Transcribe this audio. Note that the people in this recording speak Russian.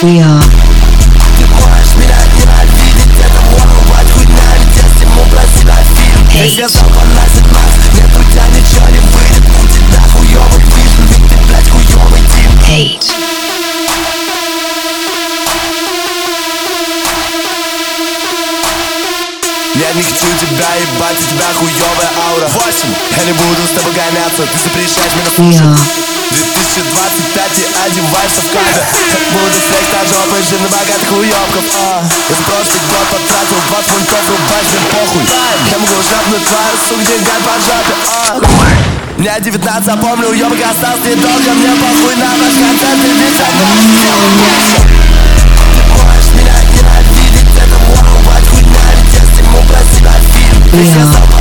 We are. Ты можешь меня ненавидеть, это можно быть хуйня, ведь я сниму про себя фильм. Если поносит Макс, нет, у тебя ничего не выйдет. У тебя хуёвый вижен, ведь ты, блядь, хуёвый тип. Hate. Я не хочу тебя ебать, у тебя хуёвая аура. 8. Я не буду с тобой гоняться, ты запрещаешь меня слушать. 2025 и одеваешься в кадр. Буду флекс на жопы, жив на богатых уёбков. Я за прошлый год потратил 20 фунтов, рубашь, мне похуй. Я могу шляпнуть твою, сука, деньгами по жопе. Мне 19, а помню, уёбок остался недолго. Мне похуй на ваш концерт, иди со мной. Ты можешь меня ненавидеть, это может быть хуйня, ведь я сниму про себя фильм.